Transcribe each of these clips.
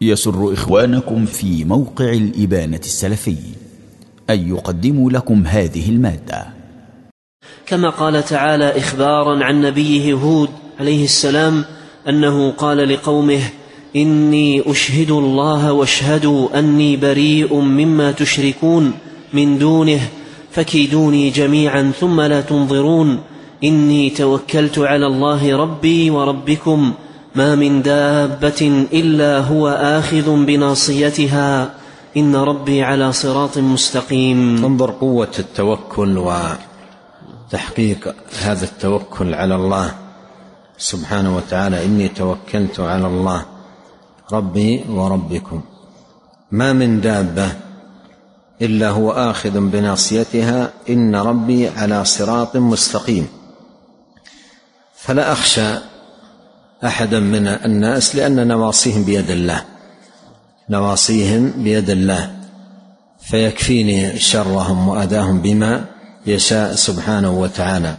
يسر إخوانكم في موقع الإبانة السلفي أن يقدموا لكم هذه المادة. كما قال تعالى إخبارا عن نبيه هود عليه السلام أنه قال لقومه: إني أشهد الله واشهدوا أني بريء مما تشركون من دونه فكيدوني جميعا ثم لا تنظرون إني توكلت على الله ربي وربكم ما من دابة إلا هو آخذ بناصيتها إن ربي على صراط مستقيم. انظر قوة التوكل وتحقيق هذا التوكل على الله سبحانه وتعالى. إني توكلت على الله ربي وربكم ما من دابة إلا هو آخذ بناصيتها إن ربي على صراط مستقيم. فلا أخشى أحدا من الناس لأن نواصيهم بيد الله، نواصيهم بيد الله، فيكفيني شرهم وأذاهم بما يشاء سبحانه وتعالى.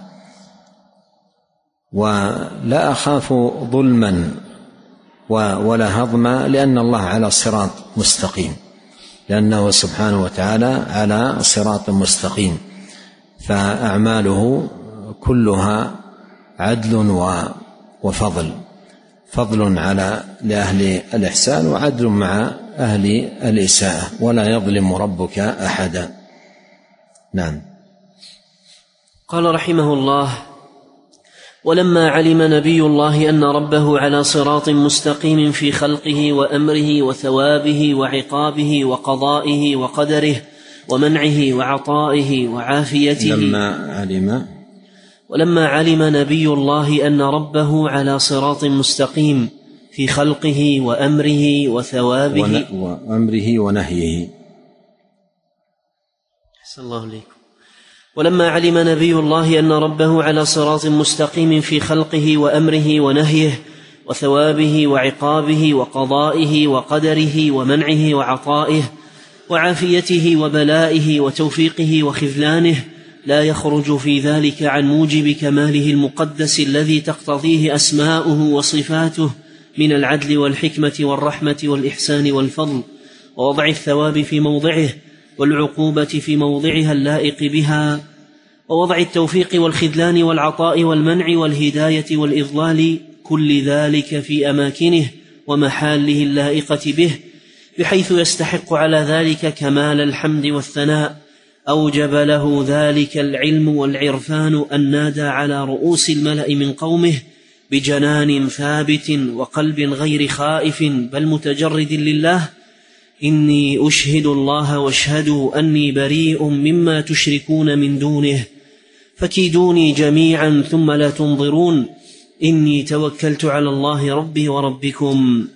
ولا أخاف ظلما ولا هضما لأن الله على صراط مستقيم، لأنه سبحانه وتعالى على صراط مستقيم، فأعماله كلها عدل وفضل، فضل على لأهل الإحسان وعدل مع أهل الإساءة، ولا يظلم ربك أحدا. نعم. قال رحمه الله: ولما علم نبي الله أن ربه على صراط مستقيم في خلقه وأمره وثوابه وعقابه وقضائه وقدره ومنعه وعطائه وعافيته، ولما علم نبي الله أن ربه على صراط مستقيم في خلقه وأمره وثوابه ونهيه. أحسن الله إليكم. ولما علم نبي الله أن ربه على صراط مستقيم في خلقه وأمره ونهيه وثوابه وعقابه وقضائه وقدره ومنعه وعطائه وعافيته وبلائه وتوفيقه وخذلانه، لا يخرج في ذلك عن موجب كماله المقدس الذي تقتضيه أسماؤه وصفاته من العدل والحكمة والرحمة والإحسان والفضل، ووضع الثواب في موضعه والعقوبة في موضعها اللائق بها، ووضع التوفيق والخذلان والعطاء والمنع والهداية والإضلال، كل ذلك في أماكنه ومحاله اللائقة به، بحيث يستحق على ذلك كمال الحمد والثناء. أوجب له ذلك العلم والعرفان النادى على رؤوس الملأ من قومه بجنان ثابت وقلب غير خائف بل متجرد لله: إني أشهد الله واشهدوا أني بريء مما تشركون من دونه فكيدوني جميعا ثم لا تنظرون إني توكلت على الله ربي وربكم.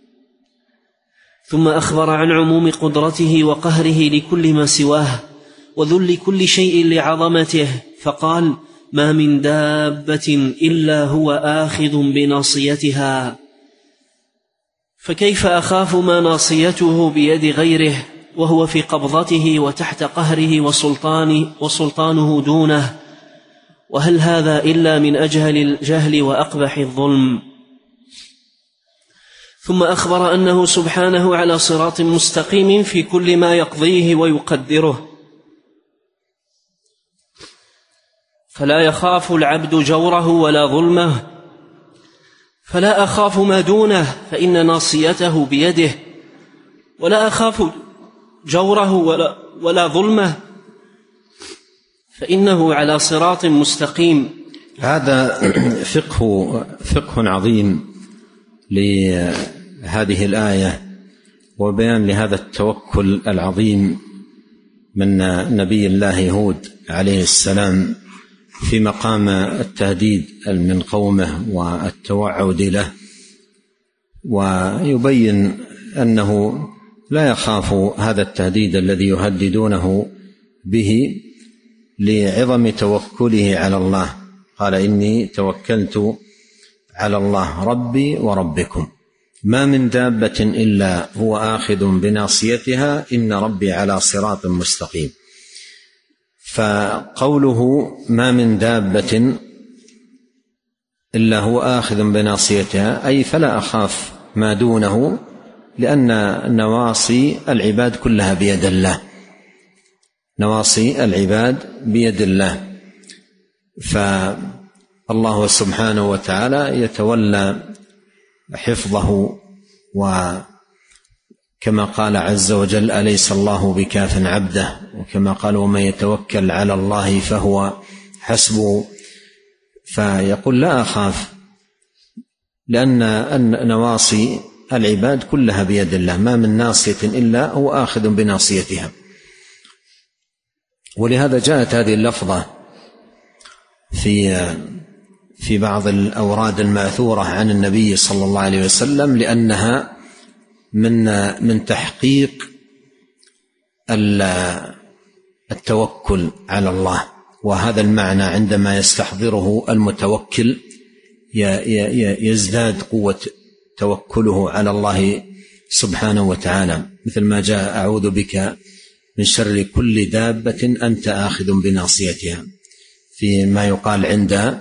ثم أخبر عن عموم قدرته وقهره لكل ما سواه وذل كل شيء لعظمته، فقال: ما من دابة إلا هو آخذ بناصيتها. فكيف أخاف ما ناصيته بيد غيره وهو في قبضته وتحت قهره وسلطانه دونه؟ وهل هذا إلا من أجهل الجهل وأقبح الظلم؟ ثم أخبر أنه سبحانه على صراط مستقيم في كل ما يقضيه ويقدره، فلا يخاف العبد جوره ولا ظلمه، فلا أخاف ما دونه فإن ناصيته بيده، ولا أخاف جوره ولا ظلمه فإنه على صراط مستقيم. هذا فقه عظيم لهذه الآية، وبيان لهذا التوكل العظيم من نبي الله هود عليه السلام في مقام التهديد من قومه والتوعد له، ويبين أنه لا يخاف هذا التهديد الذي يهددونه به لعظم توكله على الله. قال: إني توكلت على الله ربي وربكم ما من دابة إلا هو آخذ بناصيتها إن ربي على صراط مستقيم. فقوله ما من دابة إلا هو آخذ بناصيتها أي فلا أخاف ما دونه لأن نواصي العباد كلها بيد الله، نواصي العباد بيد الله، فالله سبحانه وتعالى يتولى حفظه. وكما قال عز وجل: أليس الله بكاف عبده، وكما قال: ومن يتوكل على الله فهو حسبه. فيقول: لا أخاف، لأن نواصي العباد كلها بيد الله، ما من ناصية إلا هو آخذ بناصيتها. ولهذا جاءت هذه اللفظة في بعض الأوراد الماثورة عن النبي صلى الله عليه وسلم، لأنها من تحقيق التوكل على الله. وهذا المعنى عندما يستحضره المتوكل يزداد قوة توكله على الله سبحانه وتعالى، مثل ما جاء: أعوذ بك من شر كل دابة أنت آخذ بناصيتها، فيما يقال عند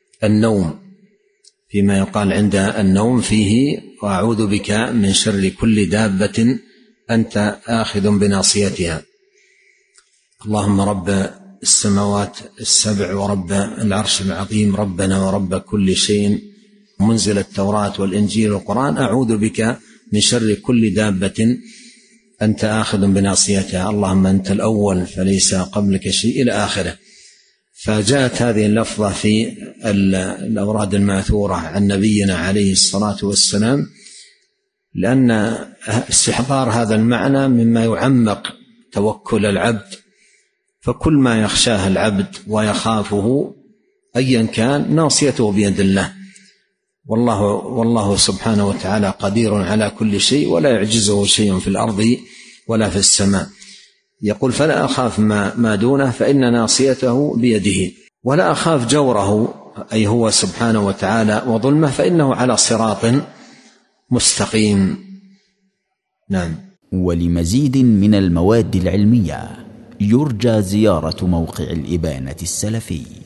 النوم، فيه: وأعوذ بك من شر كل دابة أنت آخذ بناصيتها. اللهم رب السماوات السبع ورب العرش العظيم، ربنا ورب كل شيء، منزل التوراة والإنجيل والقرآن، أعوذ بك من شر كل دابة أنت آخذ بناصيتها، اللهم أنت الأول فليس قبلك شيء، إلى آخره. فجاءت هذه اللفظة في الأوراد الماثورة عن نبينا عليه الصلاة والسلام، لأن استحضار هذا المعنى مما يعمق توكل العبد، فكل ما يخشاه العبد ويخافه أيا كان ناصيته بيد الله، والله سبحانه وتعالى قدير على كل شيء، ولا يعجزه شيء في الأرض ولا في السماء. يقول: فلا أخاف ما دونه فإن ناصيته بيده، ولا أخاف جوره، أي هو سبحانه وتعالى، وظلمه، فإنه على صراط مستقيم. نعم. ولمزيد من المواد العلمية يرجى زيارة موقع الإبانة السلفي.